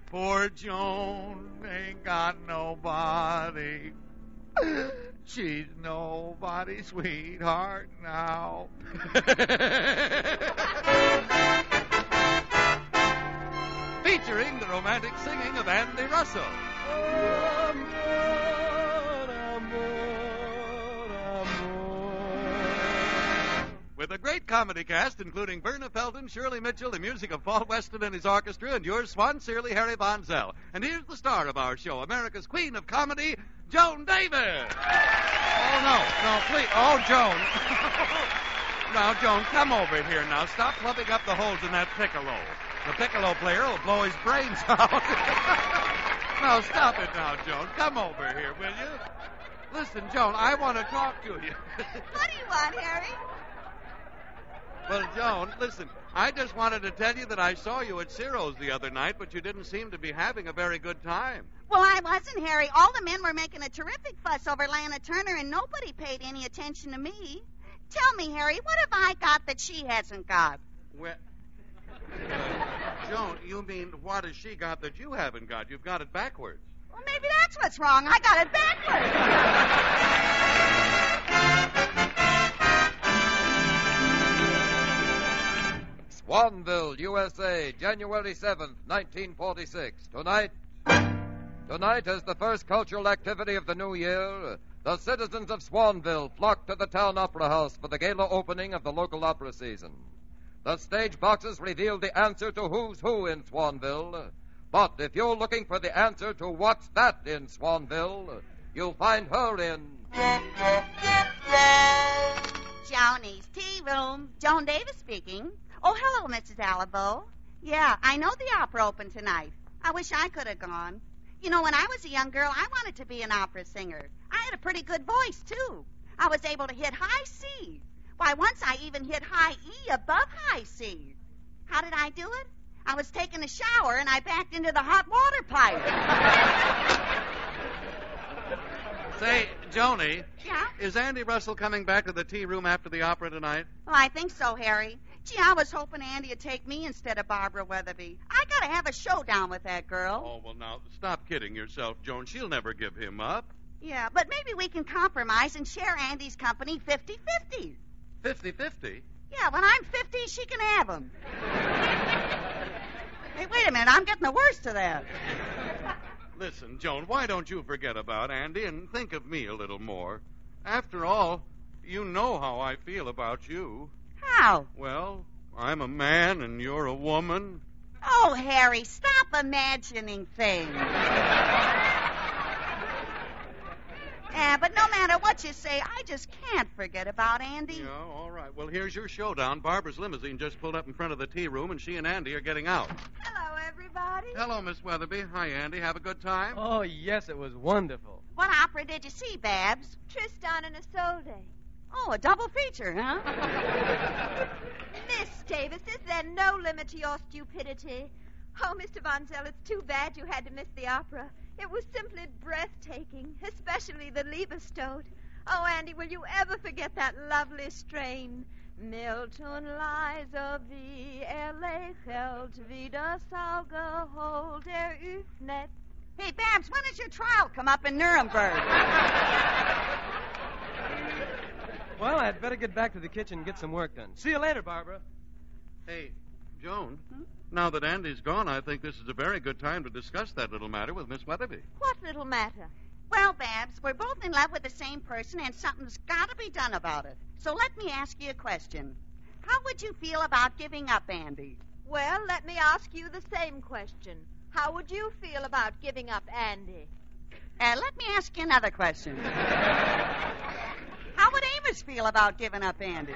Poor Joan ain't got nobody. She's nobody's sweetheart now. Featuring the romantic singing of Andy Russell. With a great comedy cast, including Verna Felton, Shirley Mitchell, the music of Paul Weston and his orchestra, and yours, Swan Searly, Harry Von Zell. And here's the star of our show, America's Queen of Comedy, Joan Davis. Oh, no, please. Oh, Joan. Now, Joan, come over here now. Stop plugging up the holes in that piccolo. The piccolo player will blow his brains out. Now, stop it now, Joan. Come over here, will you? Listen, Joan, I want to talk to you. What do you want, Harry? Well, Joan, listen, I just wanted to tell you that I saw you at Ciro's the other night, but you didn't seem to be having a very good time. Well, I wasn't, Harry. All the men were making a terrific fuss over Lana Turner, and nobody paid any attention to me. Tell me, Harry, what have I got that she hasn't got? Well, Joan, you mean what has she got that you haven't got? You've got it backwards. Well, maybe that's what's wrong. I got it backwards. Swanville, USA, January 7th, 1946. Tonight, as the first cultural activity of the new year, the citizens of Swanville flock to the town opera house for the gala opening of the local opera season. The stage boxes reveal the answer to who's who in Swanville. But if you're looking for the answer to what's that in Swanville, you'll find her in Johnny's Tea Room. Joan Davis speaking. Oh, hello, Mrs. Alabo. Yeah, I know the opera opened tonight. I wish I could have gone. You know, when I was a young girl, I wanted to be an opera singer. I had a pretty good voice, too. I was able to hit high C. Why, once I even hit high E above high C. How did I do it? I was taking a shower, and I backed into the hot water pipe. Say, Joni. Yeah? Is Andy Russell coming back to the tea room after the opera tonight? Well, I think so, Harry. Gee, I was hoping Andy would take me instead of Barbara Weatherby. I gotta have a showdown with that girl. Oh, well, now, stop kidding yourself, Joan. She'll never give him up. Yeah, but maybe we can compromise and share Andy's company 50-50. 50-50? Yeah, when I'm 50, she can have him. Hey, wait a minute. I'm getting the worst of that. Listen, Joan, why don't you forget about Andy and think of me a little more? After all, you know how I feel about you. How? Well, I'm a man and you're a woman. Oh, Harry, stop imagining things. Yeah, but no matter what you say, I just can't forget about Andy. Yeah, all right. Well, here's your showdown. Barbara's limousine just pulled up in front of the tea room, and she and Andy are getting out. Hello, everybody. Hello, Miss Weatherby. Hi, Andy. Have a good time? Oh, yes, it was wonderful. What opera did you see, Babs? Tristan and Isolde. Oh, a double feature, huh? Miss Davis, is there no limit to your stupidity? Oh, Mr. Von Zell, it's too bad you had to miss the opera. It was simply breathtaking, especially the Liebestod. Oh, Andy, will you ever forget that lovely strain? Milton Liza wie lächelt, wie das Auge holt öffnet. Hey, Babs, when does your trial come up in Nuremberg? Well, I'd better get back to the kitchen and get some work done. See you later, Barbara. Hey, Joan, now that Andy's gone, I think this is a very good time to discuss that little matter with Miss Weatherby. What little matter? Well, Babs, we're both in love with the same person, and something's got to be done about it. So let me ask you a question. How would you feel about giving up Andy? Well, let me ask you the same question. How would you feel about giving up Andy? Let me ask you another question. How would Amos feel about giving up Andy?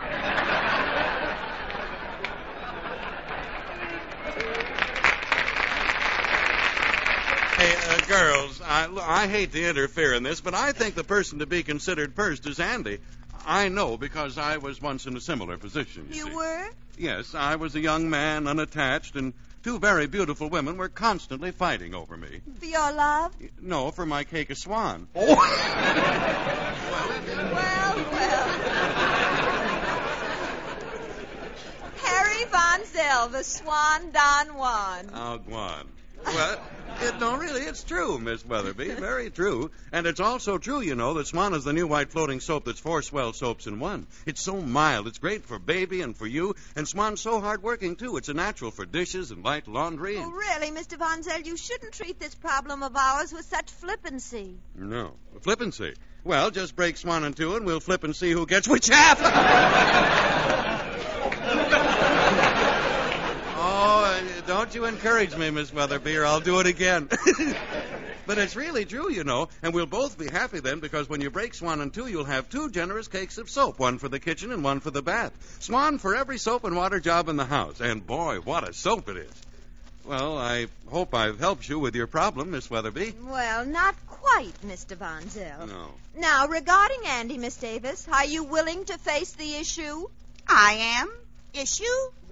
Hey, girls, I hate to interfere in this, but I think the person to be considered first is Andy. I know because I was once in a similar position. You see. were? Yes, I was a young man, unattached, and two very beautiful women were constantly fighting over me. For your love? No, for my cake of swan. Well. Harry Von Zell, the Swan Don Juan. Oh, go on. Well, no, really, it's true, Miss Weatherby. Very true. And it's also true, you know, that Swan is the new white floating soap that's 4 swell soaps in one. It's so mild. It's great for baby and for you. And Swan's so hardworking, too. It's a natural for dishes and light laundry. Oh, really, Mr. Von Zell, you shouldn't treat this problem of ours with such flippancy. No. Flippancy. Well, just break Swan in two and we'll flip and see who gets which half. Don't you encourage me, Miss Weatherby, or I'll do it again. But it's really true, you know, and we'll both be happy then because when you break Swan in two, you'll have 2 generous cakes of soap, one for the kitchen and one for the bath. Swan for every soap and water job in the house. And boy, what a soap it is. Well, I hope I've helped you with your problem, Miss Weatherby. Well, not quite, Mr. Von Zell. No. Now, regarding Andy, Miss Davis, are you willing to face the issue? I am. Issue?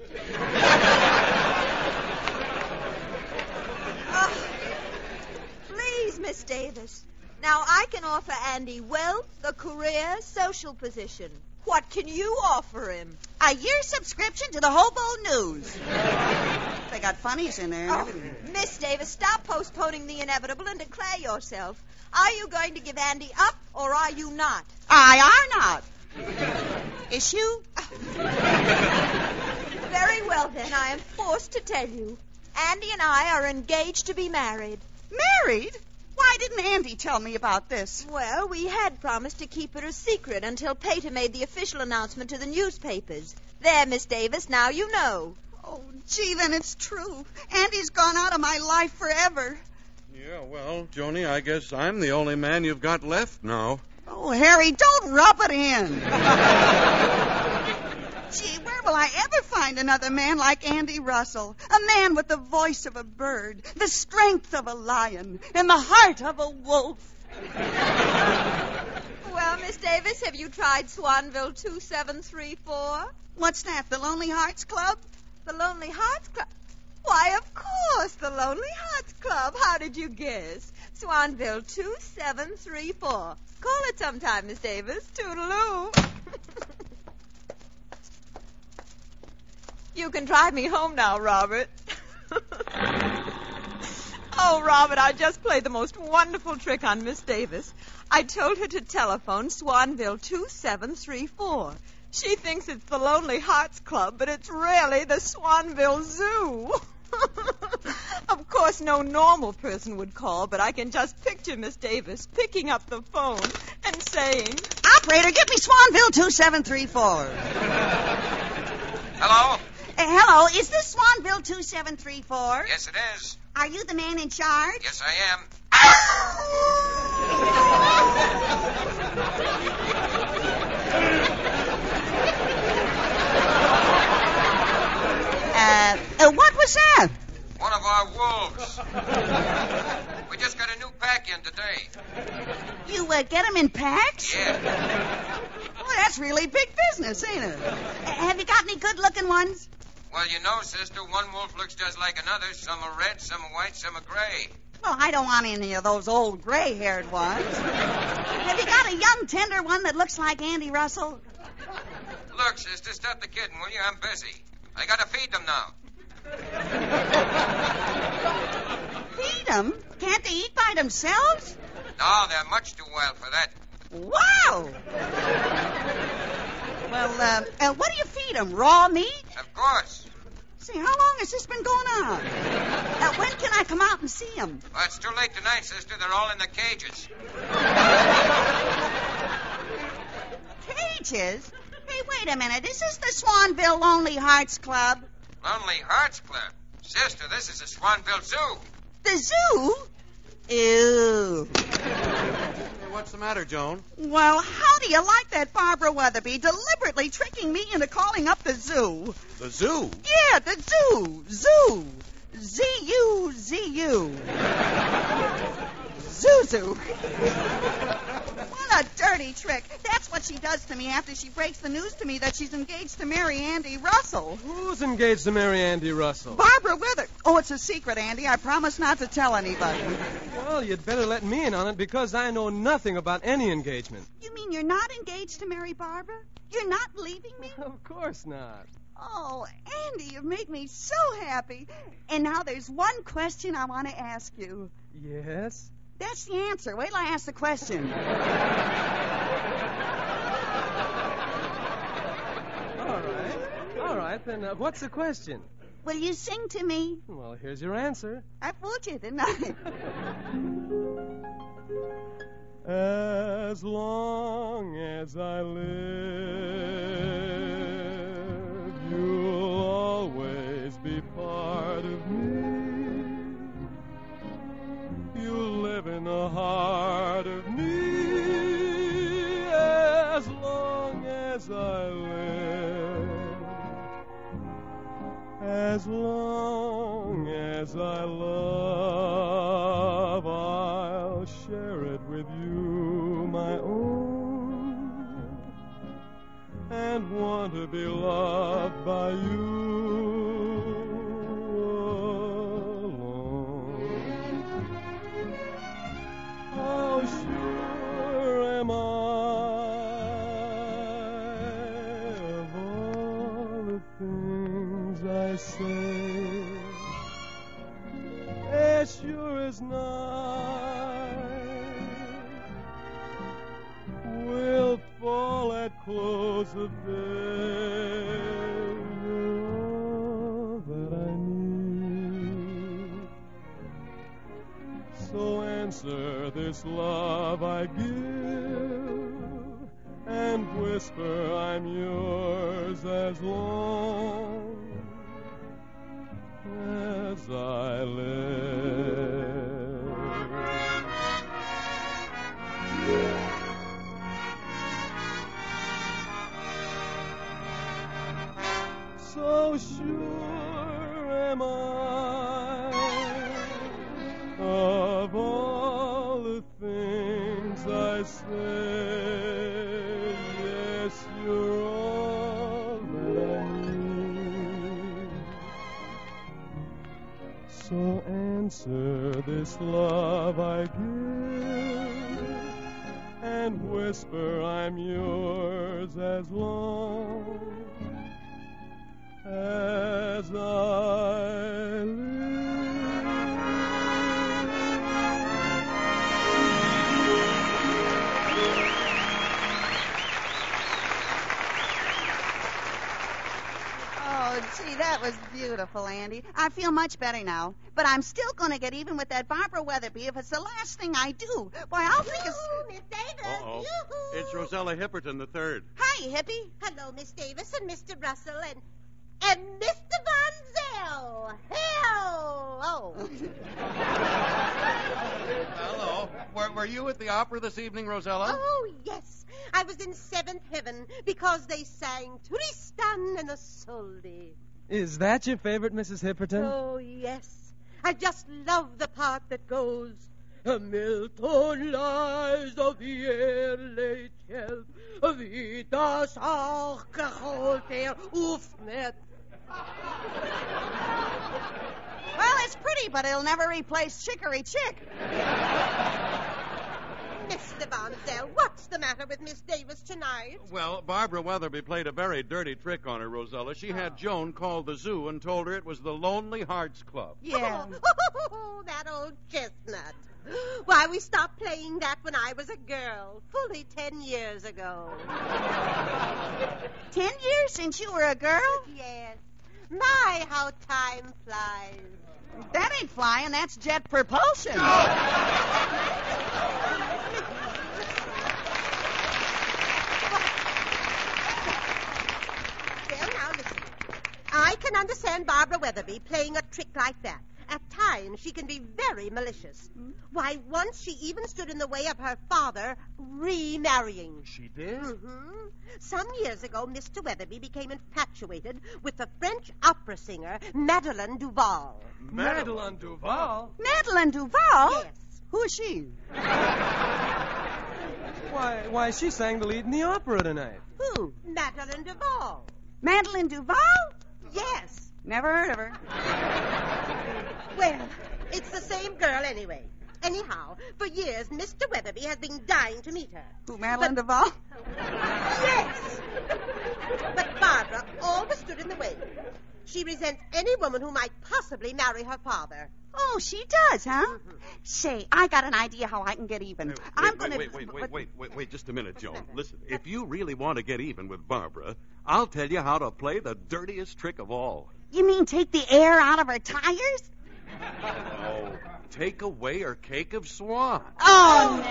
Please, Miss Davis. Now, I can offer Andy wealth, a career, social position. What can you offer him? A year subscription to the Hobo News. They got funnies in there. Oh, Miss Davis, stop postponing the inevitable and declare yourself. Are you going to give Andy up, or are you not? I are not. Issue? Very well, then, I am forced to tell you. Andy and I are engaged to be married. Married? Why didn't Andy tell me about this? Well, we had promised to keep it a secret until Pater made the official announcement to the newspapers. There, Miss Davis, now you know. Oh, gee, then it's true. Andy's gone out of my life forever. Yeah, well, Joni, I guess I'm the only man you've got left now. Oh, Harry, don't rub it in. Gee, where will I ever find another man like Andy Russell? A man with the voice of a bird, the strength of a lion, and the heart of a wolf. Well, Miss Davis, have you tried Swanville 2734? What's that, the Lonely Hearts Club? The Lonely Hearts Club? Why, of course, the Lonely Hearts Club. How did you guess? Swanville 2734. Call it sometime, Miss Davis. Toodaloo. You can drive me home now, Robert. Oh, Robert, I just played the most wonderful trick on Miss Davis. I told her to telephone Swanville 2734. She thinks it's the Lonely Hearts Club, but it's really the Swanville Zoo. Of course, no normal person would call, but I can just picture Miss Davis picking up the phone and saying, Operator, give me Swanville 2734. Hello? Hello, is this Swanville 2734? Yes, it is. Are you the man in charge? Yes, I am. What was that? One of our wolves. We just got a new pack in today. You get them in packs? Yeah. Well, that's really big business, ain't it? Have you got any good-looking ones? Well, you know, sister, one wolf looks just like another. Some are red, some are white, some are gray. Well, I don't want any of those old gray-haired ones. Have you got a young, tender one that looks like Andy Russell? Look, sister, stop the kidding, will you? I'm busy. I gotta feed them now. Feed them? Can't they eat by themselves? No, they're much too wild for that. Wow! Well, what do you feed them? Raw meat? Of course. Say, how long has this been going on? When can I come out and see them? Well, it's too late tonight, sister. They're all in the cages. Cages? Hey, wait a minute. Is this the Swanville Lonely Hearts Club? Lonely Hearts Club? Sister, this is the Swanville Zoo. The zoo? Ew. Hey, what's the matter, Joan? Well, how do you like that Barbara Weatherby deliberately tricking me into calling up the zoo? The zoo? Yeah, the zoo. Zoo. Z-U-Z-U. Zuzu. What a dirty trick. That's what she does to me after she breaks the news to me that she's engaged to marry Andy Russell. Who's engaged to marry Andy Russell? Barbara Weather. Oh, it's a secret, Andy. I promise not to tell anybody. Well, you'd better let me in on it because I know nothing about any engagement. You mean you're not engaged to marry Barbara? You're not leaving me? Of course not. Oh, Andy, you make me so happy. And now there's one question I want to ask you. Yes? That's the answer. Wait till I ask the question. All right, then what's the question? Will you sing to me? Well, here's your answer. I fooled you, didn't I? As long as I live, you'll always be part of me. You'll live in the heart of me as long as I live. As long as I love, I'll share it with you, my own, and want to be loved by you alone. How sure am I of all the things I say, as sure as night will fall at close of day. You're all that I need. So answer this love I give, and whisper I'm yours as long as I live. So sure am I of all the things I say. Yes, you're all that I need. So answer this love I give, and whisper I'm yours as long as I live. Oh, gee, that was beautiful, Andy. I feel much better now. But I'm still going to get even with that Barbara Weatherby if it's the last thing I do. Why, I'll think it's... Miss Davis. Uh-oh. It's Rosella Hipperton III. Hi, hippie. Hello, Miss Davis and Mr. Russell and Mr. Bonzell. Hello. Hello. Were you at the opera this evening, Rosella? Oh, yes. I was in seventh heaven because they sang Tristan and Isolde. Is that your favorite, Mrs. Hipperton? Oh, yes. I just love the part that goes, Hamilton lies of the air late shelf, Vitas auch geholt er Ufnet. Well, it's pretty, but it'll never replace Chicory Chick. Mr. Bonzell, what's the matter with Miss Davis tonight? Well, Barbara Weatherby played a very dirty trick on her, Rosella. She had Joan call the zoo and told her it was the Lonely Hearts Club. Yeah. Oh, that old chestnut. Why, we stopped playing that when I was a girl, fully 10 years ago. 10 years since you were a girl? Yes. My, how time flies. That ain't flying. That's jet propulsion. Well, now listen. I can understand Barbara Weatherby playing a trick like that. At times, she can be very malicious. Why, once she even stood in the way of her father remarrying. She did? Mm-hmm. Some years ago, Mr. Weatherby became infatuated with the French opera singer Madeleine Duval. Madeleine Duval? Madeleine Duval? Yes. Who is she? Why, she sang the lead in the opera tonight. Who? Madeleine Duval. Madeleine Duval? Yes. Never heard of her. Well, it's the same girl anyway. Anyhow, for years, Mr. Weatherby has been dying to meet her. Who, Madeleine Duval? Yes. But Barbara always stood in the way. She resents any woman who might possibly marry her father. Oh, she does, huh? Mm-hmm. Say, I got an idea how I can get even. Wait, just a minute, Joan. Listen, if you really want to get even with Barbara, I'll tell you how to play the dirtiest trick of all. You mean take the air out of her tires? Oh, take away her cake of swan. Oh,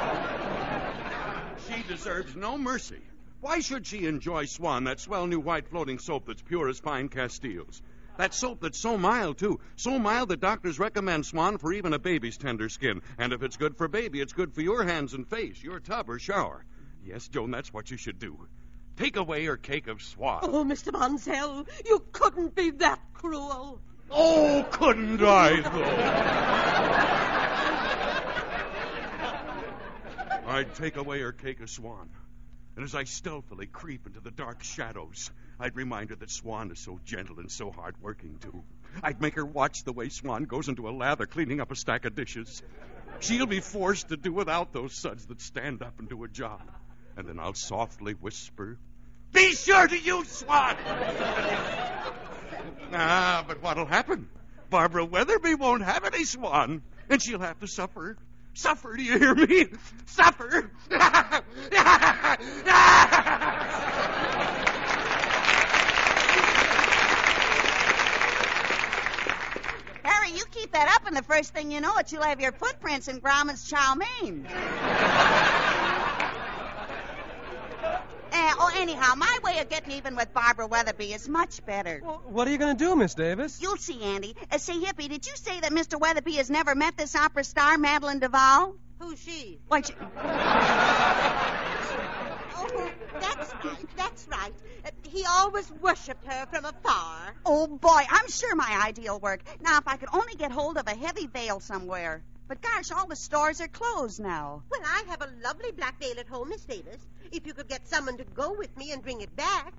no. She deserves no mercy. Why should she enjoy Swan, that swell new white floating soap that's pure as fine Castiles? That soap that's so mild, too. So mild that doctors recommend Swan for even a baby's tender skin. And if it's good for baby, it's good for your hands and face, your tub or shower. Yes, Joan, that's what you should do. Take away her cake of Swan. Oh, Mr. Mansell, you couldn't be that cruel. Oh, couldn't I, though? I'd take away her cake of Swan. And as I stealthily creep into the dark shadows, I'd remind her that Swan is so gentle and so hard-working, too. I'd make her watch the way Swan goes into a lather cleaning up a stack of dishes. She'll be forced to do without those suds that stand up and do a job. And then I'll softly whisper, "Be sure to use Swan!" But what'll happen? Barbara Weatherby won't have any Swan, and she'll have to suffer. Suffer, do you hear me? Suffer! Harry, you keep that up, and the first thing you know it, you'll have your footprints in Grauman's chow mein. Anyhow, my way of getting even with Barbara Weatherby is much better. Well, what are you going to do, Miss Davis? You'll see, Andy. Say, Hippie, did you say that Mr. Weatherby has never met this opera star, Madeline Duval? Who's she? Why, Oh, that's right. He always worshipped her from afar. Oh, boy, I'm sure my idea'll work. Now, if I could only get hold of a heavy veil somewhere. But, gosh, all the stores are closed now. Well, I have a lovely black veil at home, Miss Davis. If you could get someone to go with me and bring it back.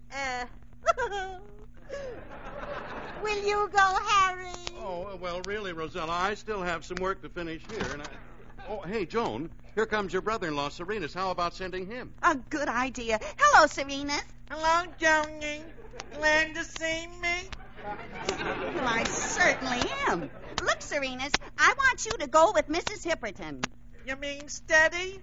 Will you go, Harry? Oh, well, really, Rosella, I still have some work to finish here. And Oh, hey, Joan, here comes your brother-in-law, Serenus. How about sending him? A good idea. Hello, Serenus. Hello, Joni. Glad to see me? Well, I certainly am. Look, Serenus, I want you to go with Mrs. Hipperton. You mean steady?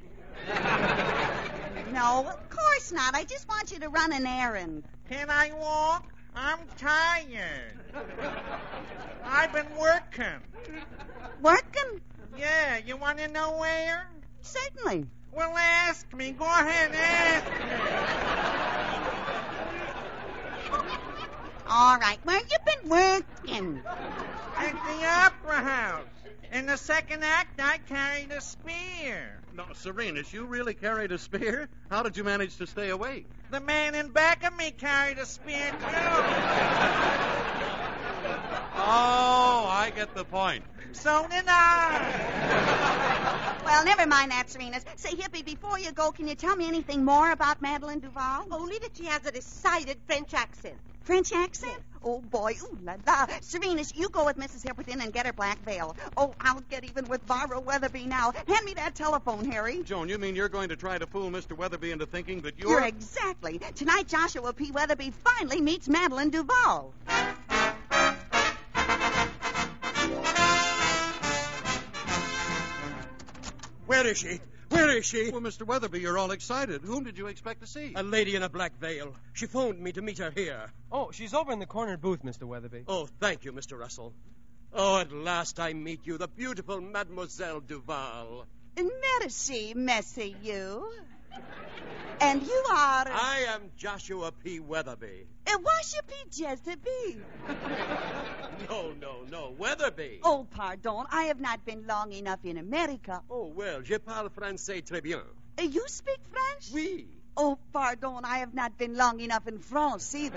No, of course not. I just want you to run an errand. Can I walk? I'm tired. I've been working. Working? Yeah, you want to know where? Certainly. Well, ask me. Go ahead, ask me. All right, where you been working? At the Opera House. In the second act, I carried a spear. No, Serenus, you really carried a spear? How did you manage to stay awake? The man in back of me carried a spear, too. Oh, I get the point. So did I. Well, never mind that, Serenus. Say, Hippie, before you go, can you tell me anything more about Madeline Duval? Only that she has a decided French accent. French accent? Oh, boy, ooh la la. Serenus, you go with Mrs. Hipperton and get her black veil. Oh, I'll get even with Barbara Weatherby now. Hand me that telephone, Harry. Joan, you mean you're going to try to fool Mr. Weatherby into thinking that you're... You're exactly. Tonight, Joshua P. Weatherby finally meets Madeline Duval. Where is she? Where is she? Well, Mr. Weatherby, you're all excited. Whom did you expect to see? A lady in a black veil. She phoned me to meet her here. Oh, she's over in the corner booth, Mr. Weatherby. Oh, thank you, Mr. Russell. Oh, at last I meet you, the beautiful Mademoiselle Duval. Merci, you. And you are... I am Joshua P. Weatherby. Washer P. Jezebel. No, Weatherby. Oh, pardon. I have not been long enough in America. Oh, well, je parle français très bien. You speak French? Oui. Oh, pardon. I have not been long enough in France either.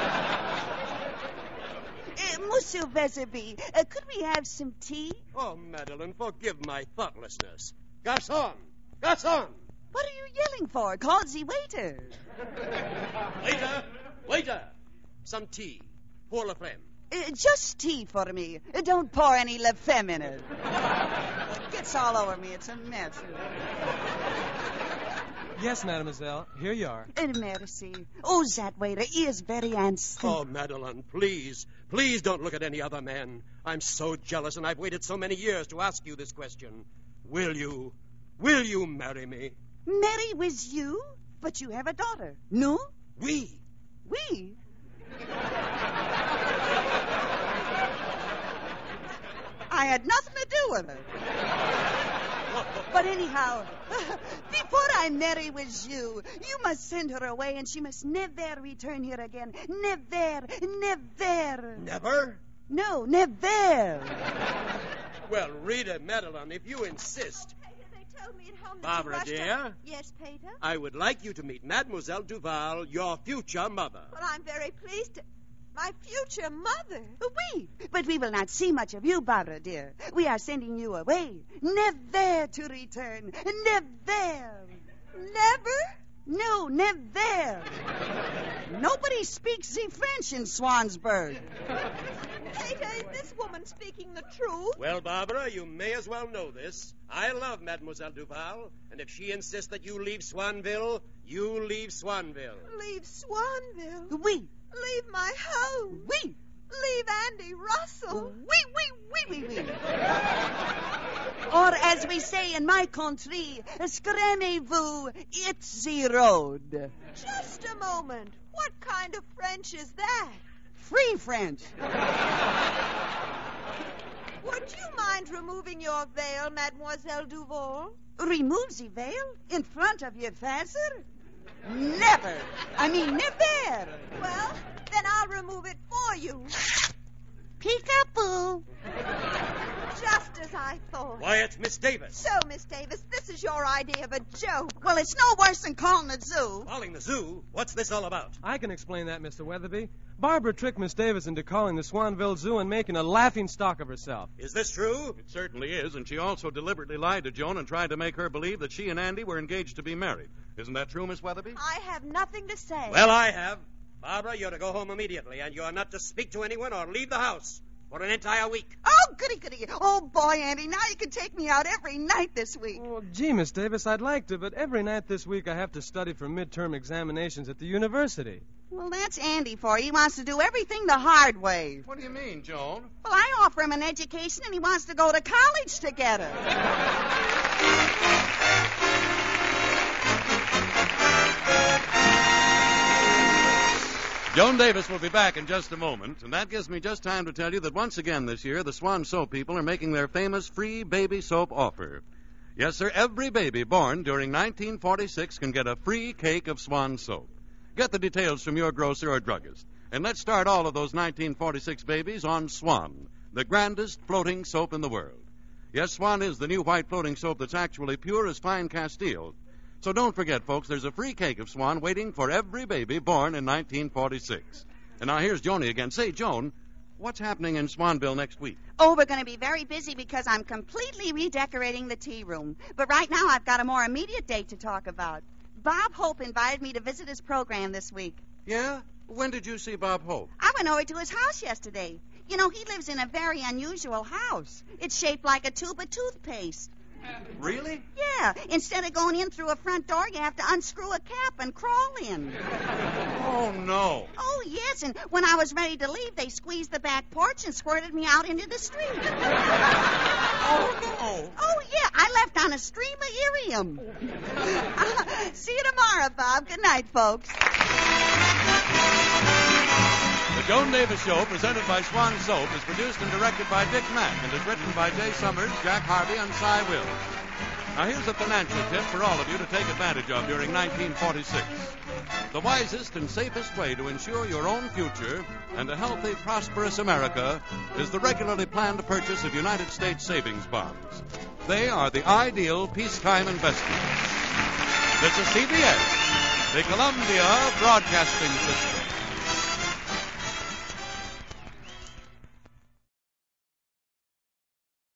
Monsieur Weatherby, could we have some tea? Oh, Madeline, forgive my thoughtlessness. Garçon! Garçon! What are you yelling for? Call the waiter. Waiter! Some tea. Pour la femme. Just tea for me. Don't pour any La Femme in it. It gets all over me. It's a mess. Yes, mademoiselle. Here you are. Merci. Oh, that waiter is very handsome. Oh, Madeline, please. Please don't look at any other man. I'm so jealous, and I've waited so many years to ask you this question. Will you marry me? Marry with you? But you have a daughter. No? We. We? I had nothing to do with it. But anyhow, before I marry with you, you must send her away and she must never return here again. Never, never. Never? No, never. Well, Rita, Madeline, if you insist. They told me at home that Barbara, you rushed dear? up. Yes, Peter? I would like you to meet Mademoiselle Duval, your future mother. Well, I'm very pleased to... My future mother. Oui, but we will not see much of you, Barbara, dear. We are sending you away, never to return. Never. Never? No, never. Nobody speaks the French in Swansburg. Peter, is this woman speaking the truth? Well, Barbara, you may as well know this. I love Mademoiselle Duval, and if she insists that you leave Swanville, you leave Swanville. Leave Swanville? Oui. Leave my home? Oui. Leave Andy Russell? Oui. Or as we say in my country, scramez-vous, it's the road. Just a moment. What kind of French is that? Free French. Would you mind removing your veil, Mademoiselle Duval? Remove the veil in front of your father? Never. I mean, never. Well, then I'll remove it for you. Peek-a-boo. Just as I thought. Why, it's Miss Davis. So, Miss Davis, this is your idea of a joke. Well, it's no worse than calling the zoo. Calling the zoo? What's this all about? I can explain that, Mr. Weatherby. Barbara tricked Miss Davis into calling the Swanville Zoo and making a laughing stock of herself. Is this true? It certainly is, and she also deliberately lied to Joan and tried to make her believe that she and Andy were engaged to be married. Isn't that true, Miss Weatherby? I have nothing to say. Well, I have. Barbara, you're to go home immediately, and you're not to speak to anyone or leave the house for an entire week. Oh, goody. Oh, boy, Andy, now you can take me out every night this week. Oh, gee, Miss Davis, I'd like to, but every night this week I have to study for midterm examinations at the university. Well, that's Andy for you. He wants to do everything the hard way. What do you mean, Joan? Well, I offer him an education, and he wants to go to college together. Joan Davis will be back in just a moment, and that gives me just time to tell you that once again this year, the Swan Soap people are making their famous free baby soap offer. Yes, sir, every baby born during 1946 can get a free cake of Swan Soap. Get the details from your grocer or druggist. And let's start all of those 1946 babies on Swan, the grandest floating soap in the world. Yes, Swan is the new white floating soap that's actually pure as fine Castile. So don't forget, folks, there's a free cake of Swan waiting for every baby born in 1946. And now here's Joni again. Say, Joan, what's happening in Swanville next week? Oh, we're going to be very busy because I'm completely redecorating the tea room. But right now I've got a more immediate date to talk about. Bob Hope invited me to visit his program this week. Yeah? When did you see Bob Hope? I went over to his house yesterday. You know, he lives in a very unusual house. It's shaped like a tube of toothpaste. Really? Yeah. Instead of going in through a front door, you have to unscrew a cap and crawl in. Oh, no. Oh, yes, and when I was ready to leave, they squeezed the back porch and squirted me out into the street. Oh, no. Oh, yeah, I left on a stream of irium. See you tomorrow, Bob. Good night, folks. The Joan Davis Show, presented by Swan Soap, is produced and directed by Dick Mack and is written by Jay Summers, Jack Harvey, and Cy Wills. Now, here's a financial tip for all of you to take advantage of during 1946. The wisest and safest way to ensure your own future and a healthy, prosperous America is the regularly planned purchase of United States savings bonds. They are the ideal peacetime investment. This is CBS, the Columbia Broadcasting System.